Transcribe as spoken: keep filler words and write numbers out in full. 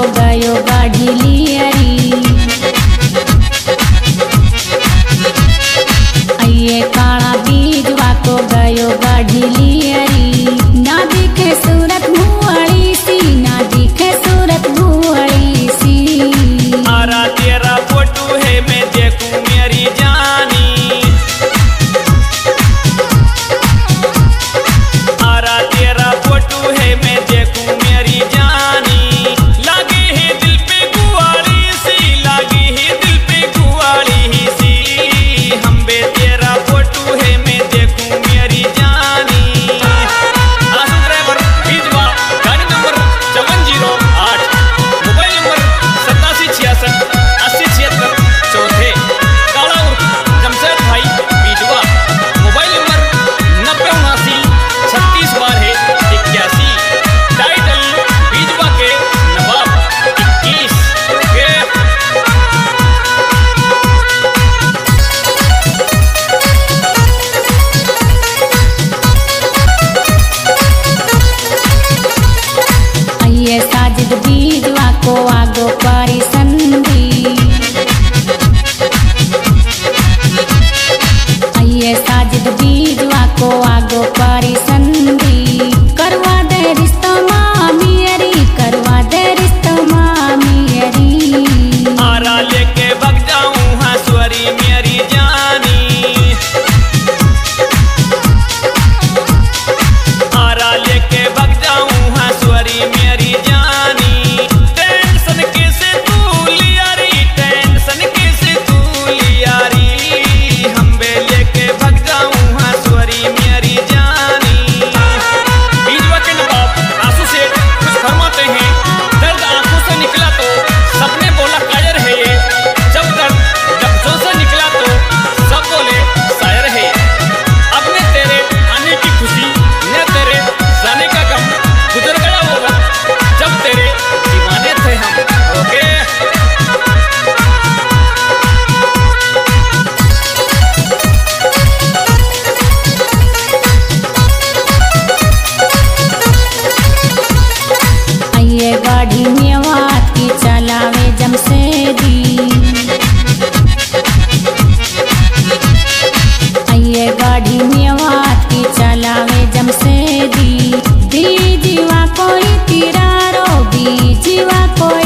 गयो गाढ़ी लियरी। आइए काला बीजवा को गयो गाढ़ी लियरी। ना दिखे सूरत भुअड़ी सी, ना दिखे सूरत भुअड़ी सी। आरा तेरा फोटो है मैं देखूं मेरी जानी। आरा तेरा फोटो है मैं देखूं मेरी जानी। लागे है दिल पे कुआड़ी सी, लागे है दिल पे कुआड़ी सी। हम बे तेरा फोटो है मैं देखूं मेरी जानी। आसू ड्राइवर भिजवा गाड़ी नंबर चौवन जीरो आठ, मोबाइल नंबर सतासी छियासठ अस्सी छिहत्तर चौथे, काला उर्फ जमशेद भाई भिजवा। मोबाइल नंबर नब्बे उनासी छत्तीस बारह इक्यासी। टाइटल भिजवा के नवाब इक्कीस के। आइए साजिद बीजवा को आगो पारी संधि। आइए साजिद बीजवा को आगो पारी संधि। करवा दे रिश्ता मामियरी, करवा दे रिश्ता मामियरी। आरा लेके भग जाऊं हंसवरी मेरी जानी। आरा लेके भग जाऊं हंसवरी मेरी जानी। टेंशन कैसे तू लिया री, टेंशन कैसे तू लिया री। हम बे लेके भग जाऊं हंसवरी मेरी जानी। बीजवा के नवाब आंसू से कुछ फरमाते हैं। दर्द आंखों से निकला तो सबने बोला कायर है ये। जब दर्द लफ्जों से निकला तो सब बोले शायर है। अब ने तेरे आने की खुशी, न तेरे जाने का गम। गुजर गया वो वक्त जब तेरे दीवाने थे हम। ओके आइए गाढ़ी मेवात की चलावे जमशेदी। आइए गाढ़ी मेवात की चलावे जमशेदी। बीजीवा कोई तिरारो, बीजीवा कोई